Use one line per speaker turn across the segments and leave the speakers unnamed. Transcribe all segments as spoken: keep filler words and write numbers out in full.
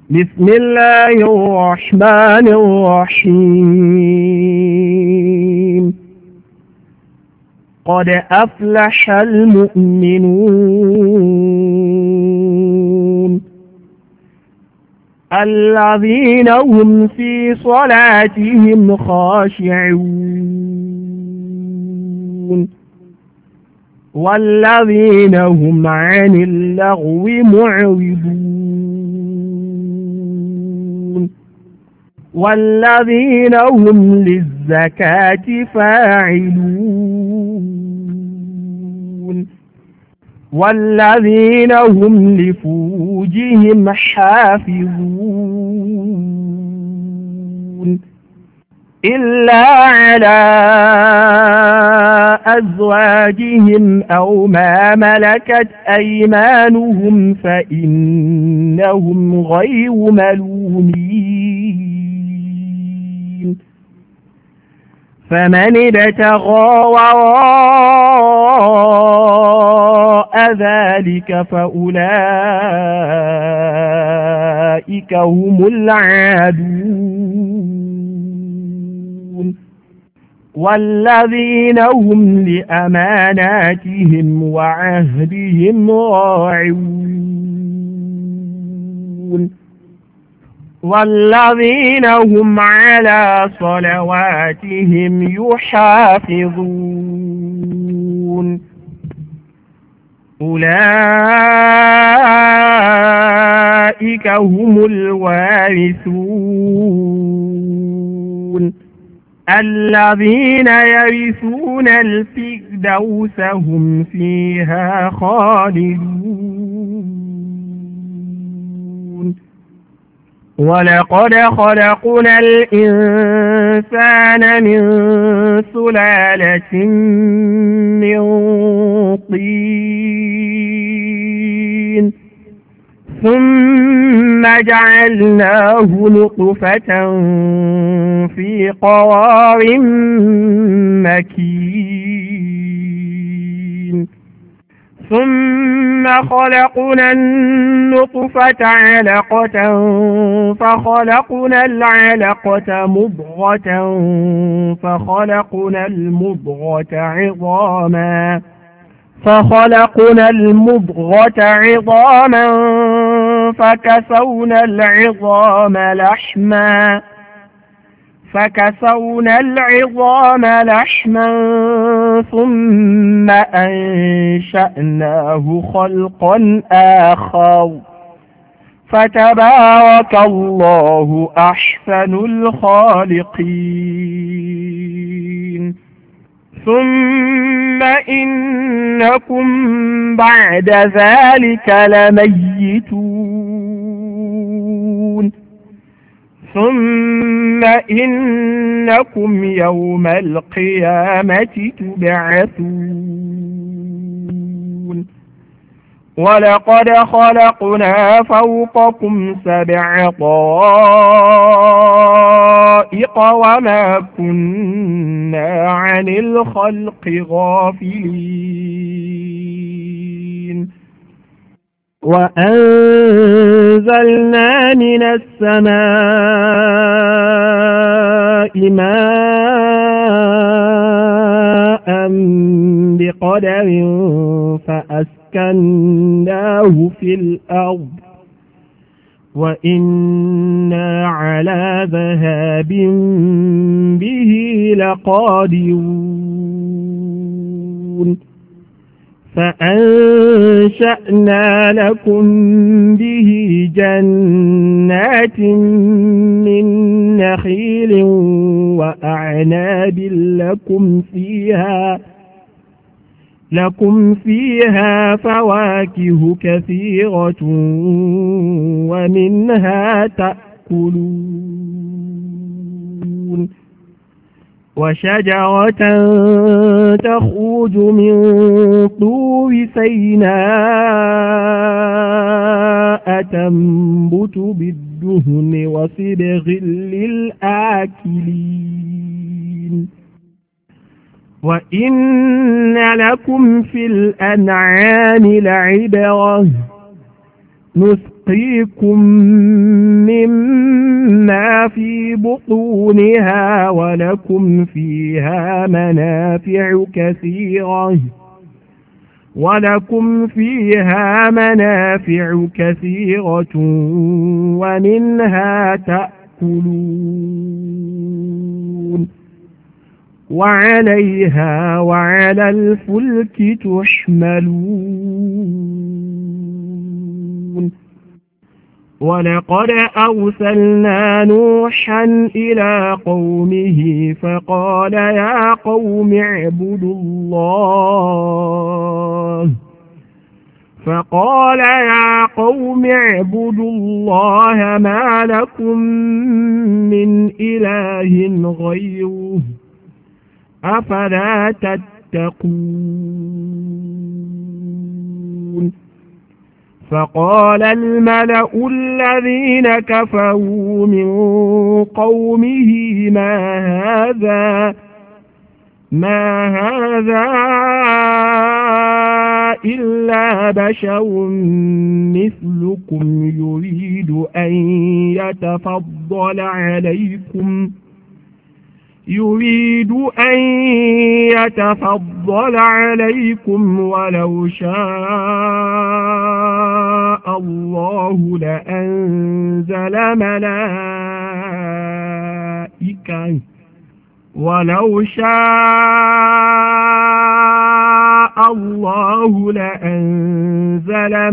بسم الله الرحمن الرحيم قد أفلح المؤمنون الذين هم في صلاتهم خاشعون والذين هم عن اللغو معرضون والذين هم للزكاة فاعلون والذين هم لفروجهم حافظون إلا على أزواجهم أو ما ملكت أيمانهم فإنهم غير ملومين فمن ابتغى وراء ذلك فأولئك هم العادون والذين هم لأماناتهم وعهدهم راعون والذين هم على صلواتهم يحافظون أولئك هم الوارثون الذين يرثون الفردوس هم فيها خالدون ولقد خلقنا الإنسان من سلالة من طين ثم جعلناه نطفة في قرار مكين ثم خلقنا النطفة علقة فخلقنا العلقة مضغة فخلقنا المضغة عظاما فخلقنا المضغة عظاما فكسونا العظام لحما فكسونا العظام لحما ثم أنشأناه خلقا آخر فتبارك الله أحسن الخالقين ثم إنكم بعد ذلك لميتون ثم إنكم يوم القيامة تبعثون ولقد خلقنا فوقكم سبع طرائق وما كنا عن الخلق غافلين وأنزلنا من السماء ماء بقدر فأسكناه في الأرض وإنا على ذهاب به لقادرون فأنشأنا لكم به جنات من نخيل وأعناب لكم فيها لكم فيها فواكه كثيرة ومنها تأكلون وشجرة تخرج من طور سيناء تنبت بالدهن وصبغ للآكلين وإن لكم في الأنعام لعبرة نسقيكم نسقيكم مما في بطونها ولكم فيها منافع كثيرة ولكم فيها منافع كثيرة ومنها تأكلون وعليها وعلى الفلك تحملون ولقد أرسلنا نوحا إلى قومه فقال يا قوم اعبدوا الله فقال يا قوم اعبدوا الله ما لكم من إله غيره أفلا تتقون فقال الملأ الذين كفروا من قومه ما هذا ما هذا إلا بشر مثلكم يريد أن يتفضل عليكم يريد أن يتفضل عليكم ولو شاء الله لأنزل ملائكة ولو شاء الله لأنزل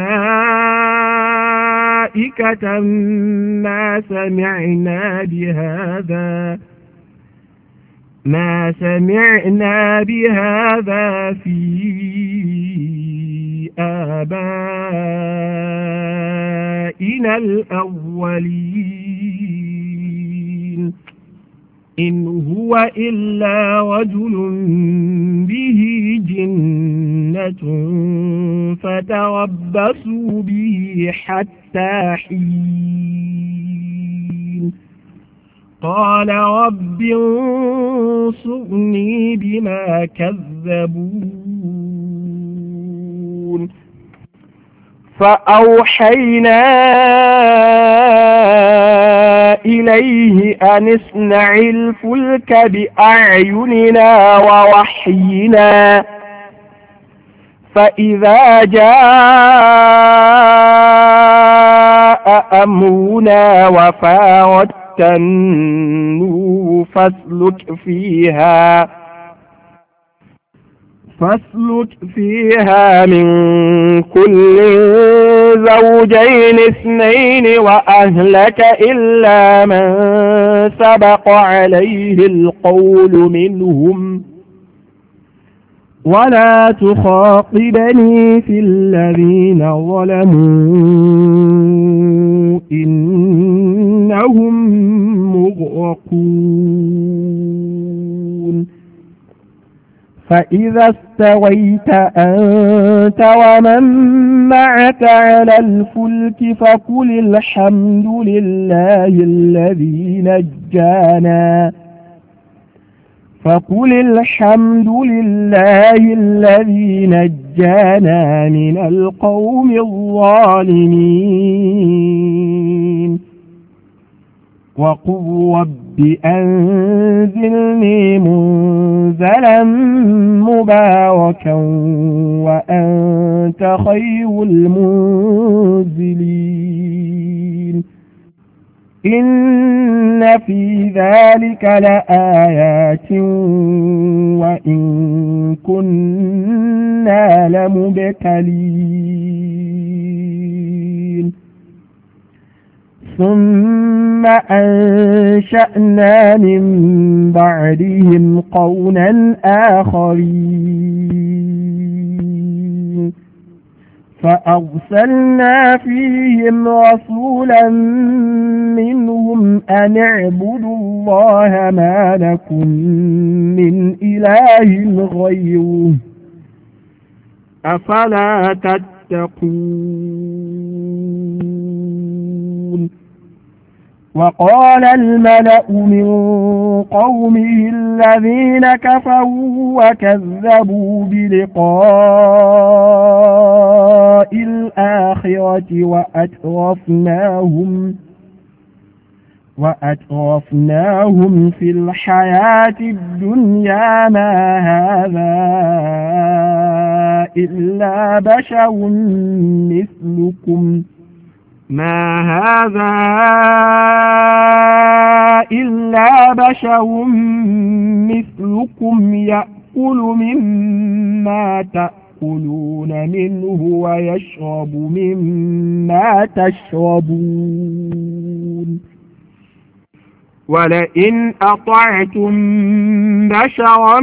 ملائكة ما سمعنا بهذا ما سمعنا بهذا في آبائنا الأولين إن هو إلا رجل به جنة فتربصوا به حتى حين قال رب انصرني بما كذبون فأوحينا إليه أن اصنع الفلك بأعيننا ووحينا فإذا جاء أمرنا وفارت النور فاسلك فيها فاسلك فيها من كل زوجين اثنين وأهلك إلا من سبق عليه القول منهم ولا تخاطبني في الذين ظلموا إنهم مغرقون فإذا استويت أنت ومن معك على الفلك فقل الحمد لله الذي نجانا فقل الحمد لله الذي نجانا من القوم الظالمين وقل رب أنزلني منزلا مباركا وأنت خير المنزلين إن في ذلك لآيات وإن كنا لمبتلين ثم أنشأنا من بعدهم قونا آخرين فأرسلنا فيهم رسولا منهم أن اعبدوا الله ما لكم من إله غيره أفلا تتقون وقال الملأ من قومه الذين كفروا وكذبوا بلقاء الآخرة وأترفناهم وأترفناهم في الحياة الدنيا ما هذا إلا بشر مثلكم ما هذا إلا بشر مثلكم يأكل مما تأكلون منه ويشرب مما تشربون ولئن أطعتم بشرا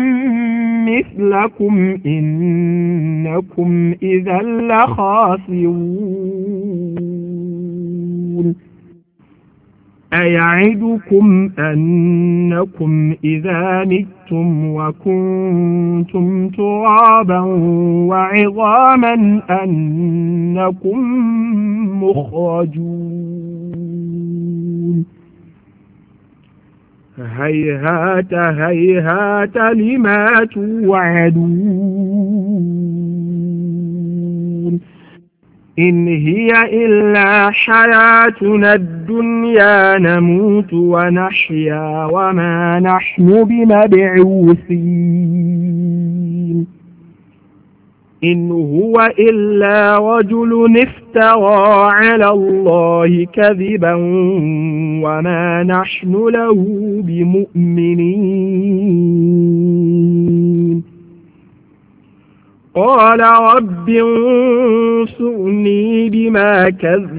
مثلكم إنكم إذا لخاسرون أيعدكم أنكم إذا متم وكنتم ترابا وعظاما أنكم مخرجون هيهات هيهات لما توعدون إن هي إلا حياتنا الدنيا نموت ونحيا وما نحن بمبعوثين إن هو إلا رجل افترى على الله كذبا وما نحن له بمؤمنين قال رب انصرني بما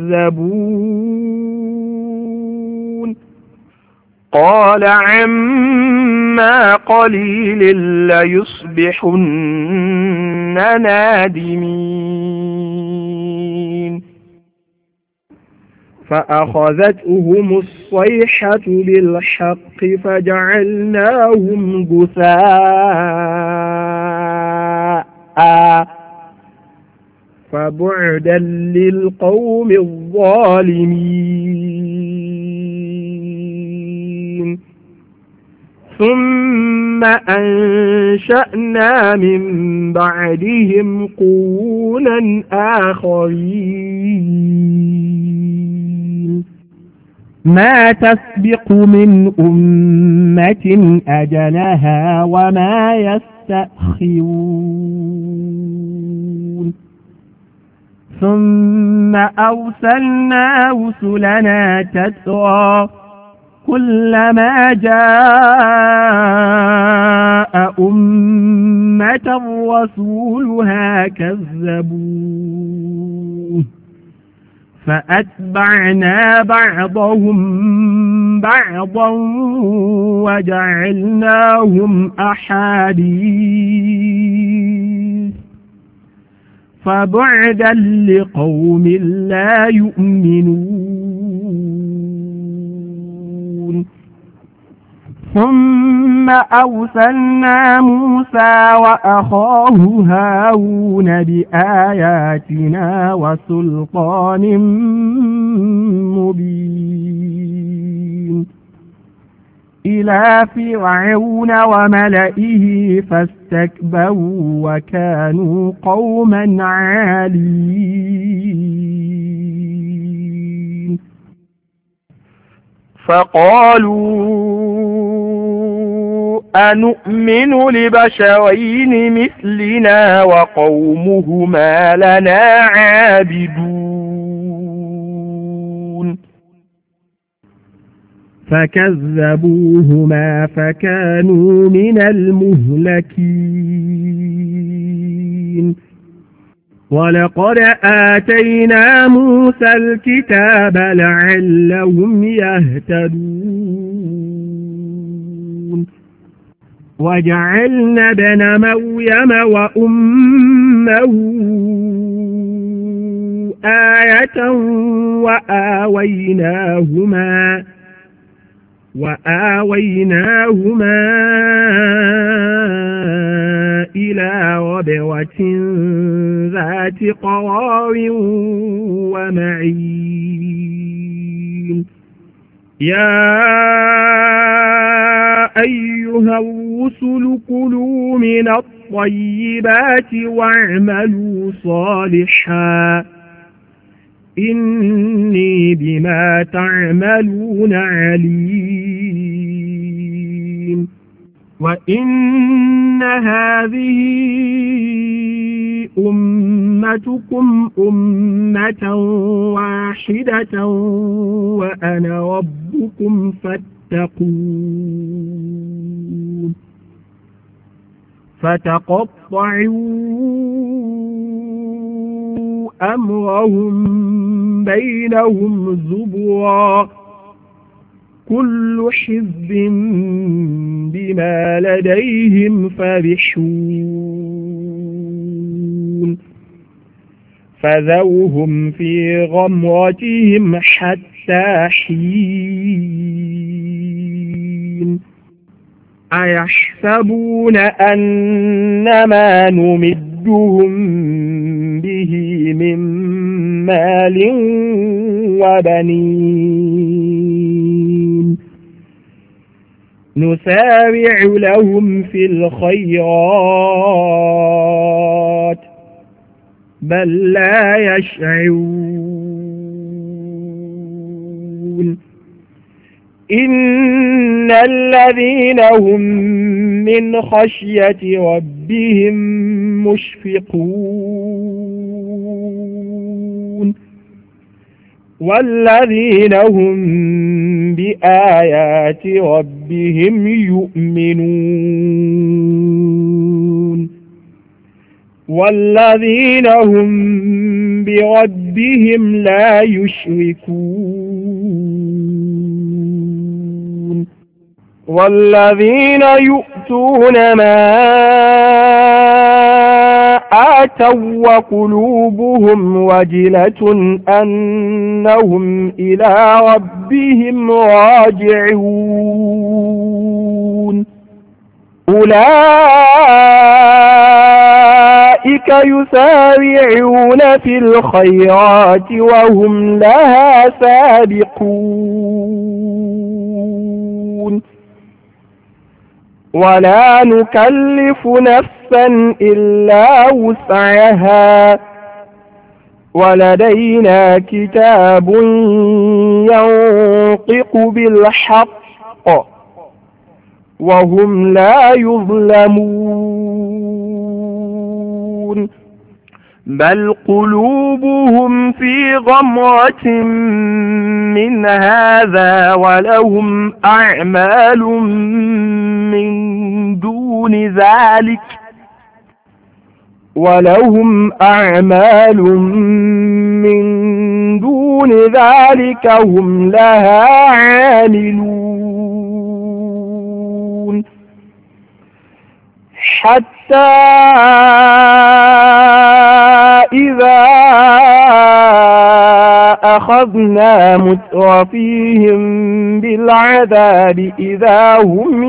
كذبون قال عما قليل ليصبحن نادمين فأخذتهم الصيحة بالحق فجعلناهم غثاء فبعدا للقوم الظالمين ثم أنشأنا من بعدهم قرونا آخرين ما تسبق من أمة أجلها وما يستأخرون ثم أرسلنا رسلنا تترى كلما جاء أمة رسولها كذبوه فأتبعنا بعضهم بعضا وجعلناهم أحاديث فبعدا لقوم لا يؤمنون ثم أرسلنا موسى وأخاه هارون بآياتنا وسلطان مبين إلى فرعون وملئه فاستكبروا وكانوا قوما عالين فقالوا أنؤمن لبشرين مثلنا وقومهما لنا عابدون فكذبوهما فكانوا من المهلكين ولقد آتينا موسى الكتاب لعلهم يهتدون وجعلنا ابن مريم وأمه آية وآويناهما وآويناهما إلى ربوة ذات قرار ومعين يا أيها الرسل كلوا من الطيبات واعملوا صالحا إني بما تعملون عليم وإن هذه أمتكم أمة واحدة وأنا ربكم فاتقون فتقطعوا أمرهم بينهم زبرا كل حزب بما لديهم فرحون فذرهم في غمرتهم حتى حين أيحسبون أنما نمدهم به من مال وبنين نسارع لهم في الخيرات بل لا يشعرون إن الذين هم من خشية ربهم مشفقون والذين هم بآيات ربهم يؤمنون والذين هم بربهم لا يشركون والذين يؤتون ما آتوا وقلوبهم وجلة أنهم إلى ربهم راجعون أولئك يسارعون في الخيرات وهم لها سابقون ولا نكلف نفسا إلا وسعها ولدينا كتاب ينطق بالحق وهم لا يظلمون بل قلوبهم في غمرة من هذا ولهم أعمال من دون ذلك ولهم أعمال من دون ذلك هم لها عاملون حتى إذا أخذنا مترفيهم بالعذاب إذا هم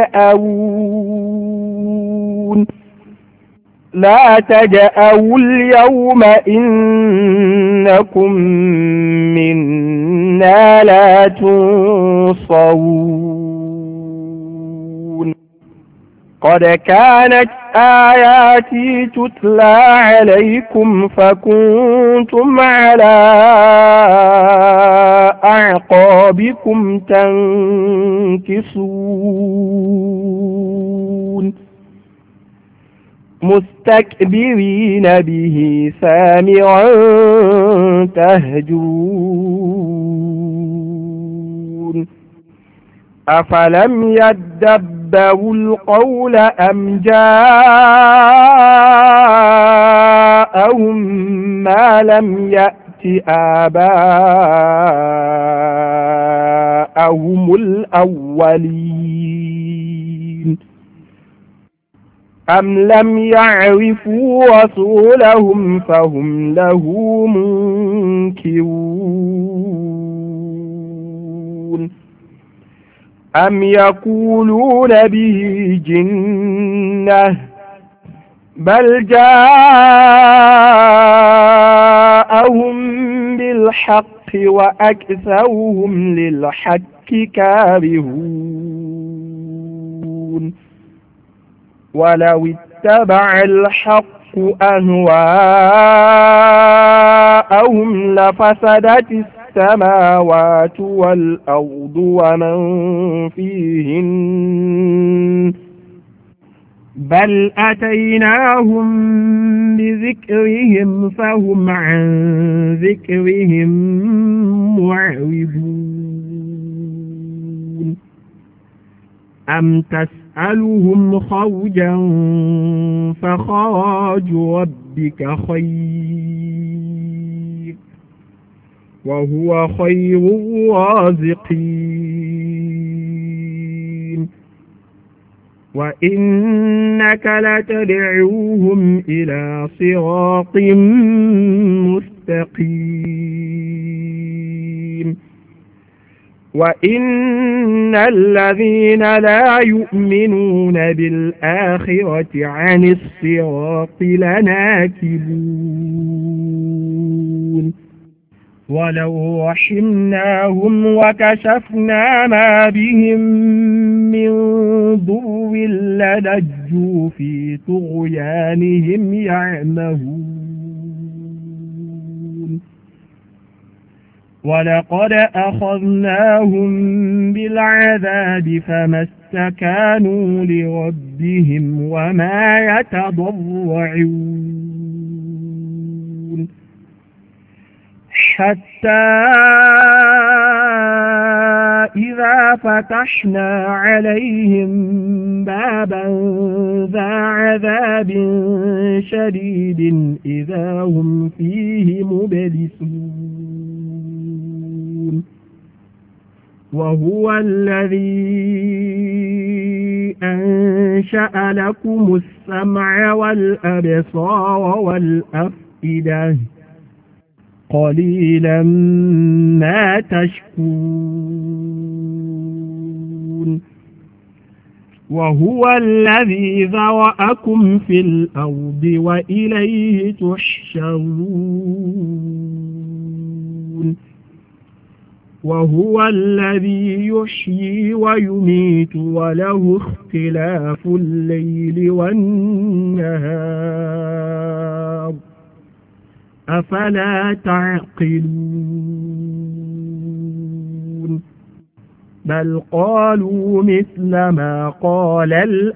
يجأرون لا تجأروا اليوم إنكم منا لا تنصرون قد كانت آياتي تتلى عليكم فكنتم على أعقابكم تنكصون مستكبرين به سامرا تهجرون أفلم يدبروا القول أم جاءهم ما لم يأت آباءهم الأولين أم لم يعرفوا رسولهم فهم له منكرون أم يقولون به جنة بل جاءهم بالحق وأكثرهم للحق كارهون ولو اتبع الحق أهواءهم لفسدت السماوات والأرض ومن فيهن بل أتيناهم بذكرهم فهم عن ذكرهم معرضون أم تسألهم خرجا فخراج ربك خير وهو خير الرازقين وإنك لتدعوهم إلى صراط مستقيم وإن الذين لا يؤمنون بالآخرة عن الصراط لناكبون ولو رحمناهم وكشفنا ما بهم من ضر للجوا في طغيانهم يعمهون ولقد أخذناهم بالعذاب فما استكانوا لربهم وما يتضرعون حتى إذا فتحنا عليهم بابا ذا عذاب شديد إذا هم فيه مبلسون وهو الذي أنشأ لكم السمع والأبصار والأفئدة قليلا ما تشكرون وهو الذي ذرأكم في الأرض وإليه تحشرون وهو الذي يحيي ويميت وله اختلاف الليل والنهار أفلا تعقلون بل قالوا مثل ما قال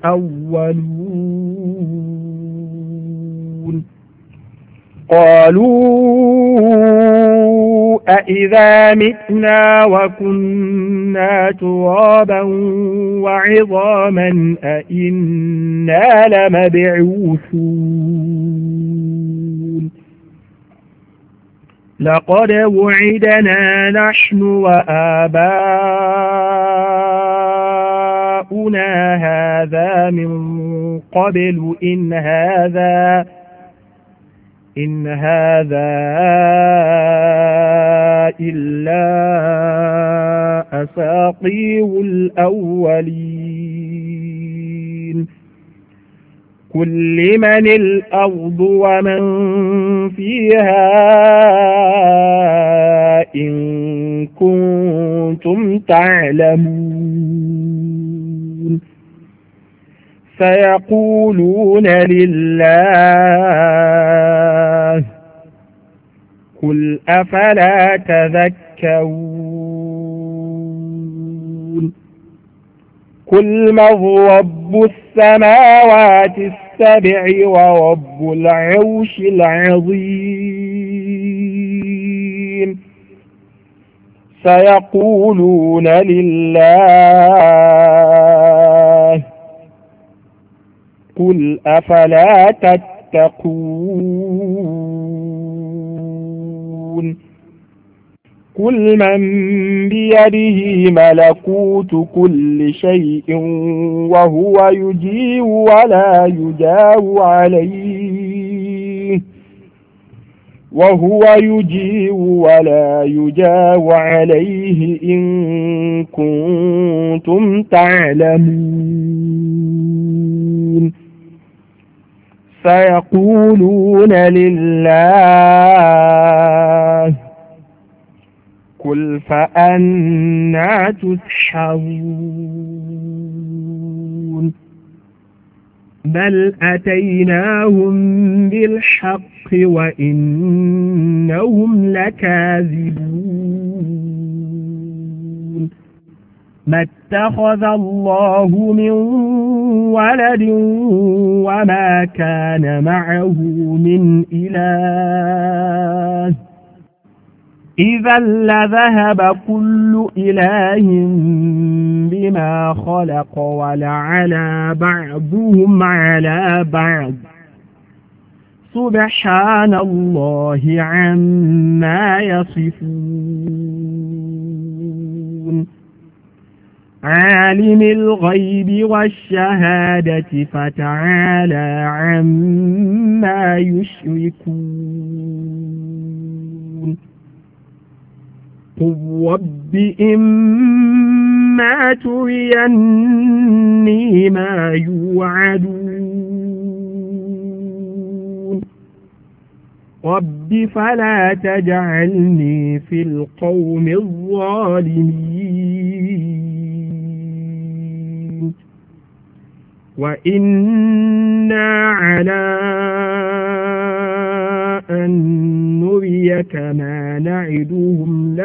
الأولون قالوا أإذا متنا وكنا ترابا وعظاما أإنا لمبعوثون لقد وعدنا نحن وآباؤنا هذا من قبل إن هذا إن هذا إلا أساطير الأولين قل لمن الأرض ومن فيها إن كنتم تعلمون سيقولون لله قل أفلا تذكرون قل من رب السماوات السبع ورب العرش العظيم سيقولون لله قل أفلا تتقون قل من بيده ملكوت كل شيء وهو يجير ولا يجار عليه وهو يجير ولا يجار عليه إن كنتم تعلمون سيقولون لله قل فأنى تسحرون بل أتيناهم بالحق وإنهم لكاذبون ما اتخذ الله من ولد وما كان معه من إله إذا لذهب كل إله بما خلق ولعلى بعضهم على بعض سبحان الله عما يصفون عالم الغيب والشهادة فتعالى عما يشركون قل رب إما تريني ما يوعدون رب فلا تجعلني في القوم الظالمين وإنا على أن نريك ما نعدهم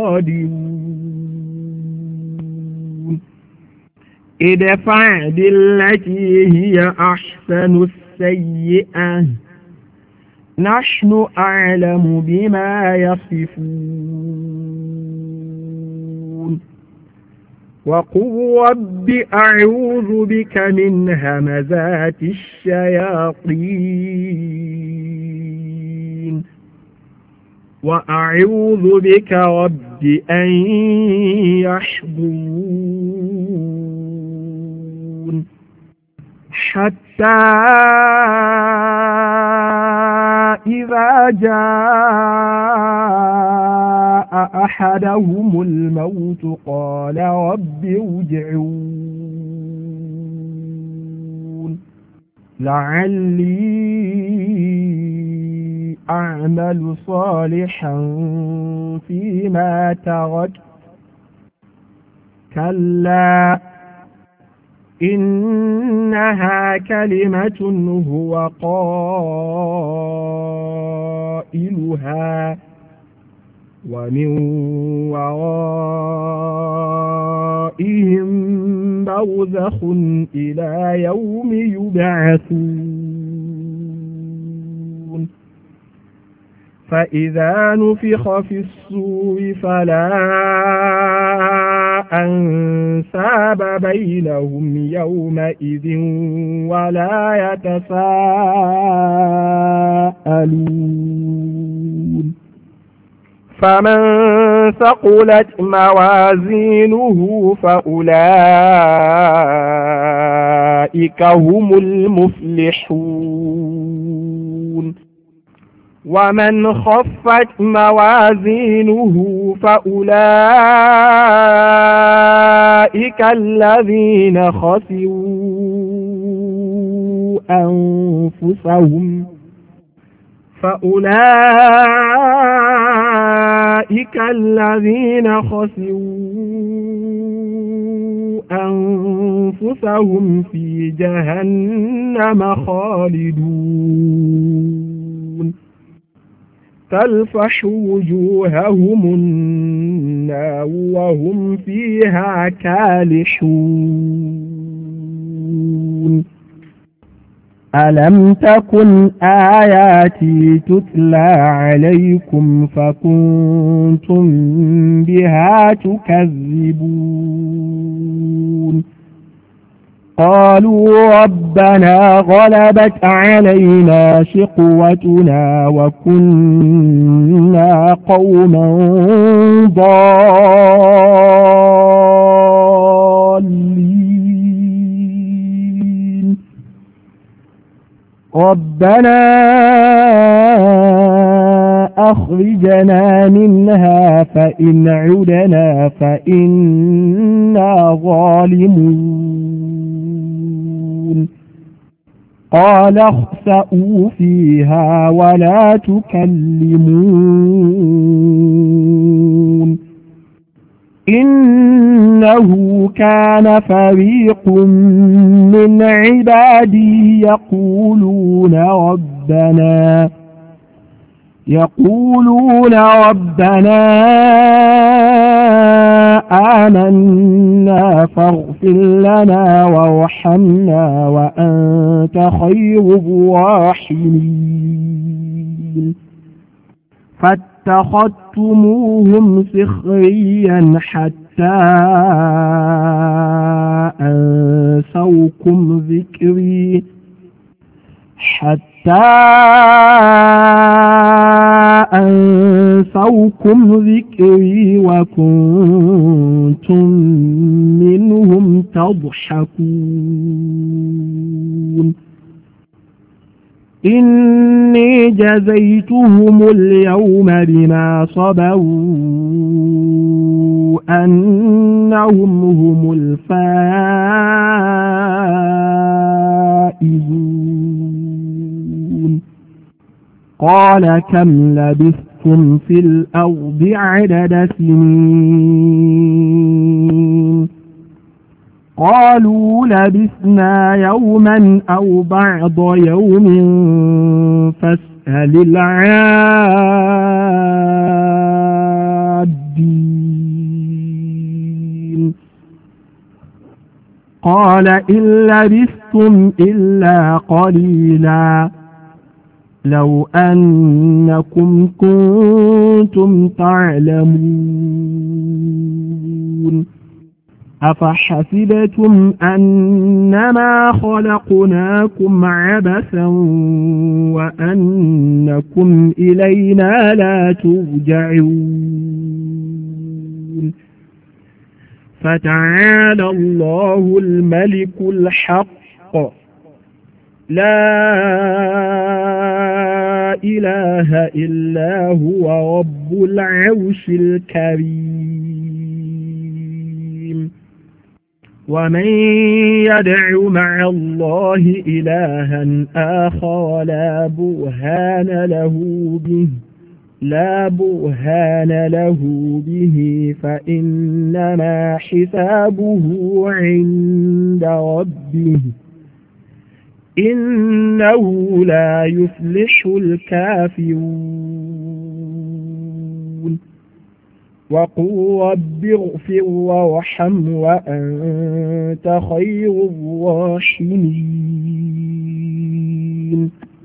لقادرون ادفع بالتي هي أحسن السيئة نحن أعلم بما يصفون وقل رب أعوذ بك من همزات الشياطين وأعوذ بك رب أن يحضرون حتى إذا جاء أحدهم الموت قال رب ارجعون لعلي أعمل صالحا فيما تركت كلا إنها كلمة هو قائلها ومن ورائهم برزخ إلى يوم يبعثون فإذا نفخ في الصور فلا أنساب بينهم يومئذ ولا يتساءلون فمن ثقلت موازينه فأولئك هم المفلحون ومن خفت موازينه فأولئك الذين خسروا أنفسهم فأولئك الذين خسروا أنفسهم في جهنم خالدون تلفح وجوههم النار وهم فيها كالحون ألم تكن آياتي تتلى عليكم فكنتم بها تكذبون قالوا ربنا غلبت علينا شقوتنا وكنا قوما ضالين ربنا أخرجنا منها فإن عدنا فإنا ظالمون قال اخسئوا فيها ولا تكلمون إنه كان فريق من عبادي يقولون ربنا يقولون ربنا آمنا فاغفر لنا وارحمنا وأنت خير الراحمين فاتخذتموهم سخريا حتى أنسوكم ذكري حتى أنسوكم ذكري وكنتم منهم تضحكون إني جزيتهم اليوم بما صبروا أنهم هم الفائزون قال كم لبثتم في الأرض عدد سنين قالوا لبثنا يوما أو بعض يوم فاسأل العادين قال إن لبثتم إلا قليلا لو أنكم كنتم تعلمون أفحسبتم أنما خلقناكم عبثا وأنكم إلينا لا ترجعون فتعالى الله الملك الحق لا إله إلا هو رب العرش الكريم ومن يدع مع الله إلها آخر لا برهان له به لا برهان له به فإنما حسابه عند ربه إنه لا يفلح الكافرون وقل رب اغفر وارحم وأنت خير الراحمين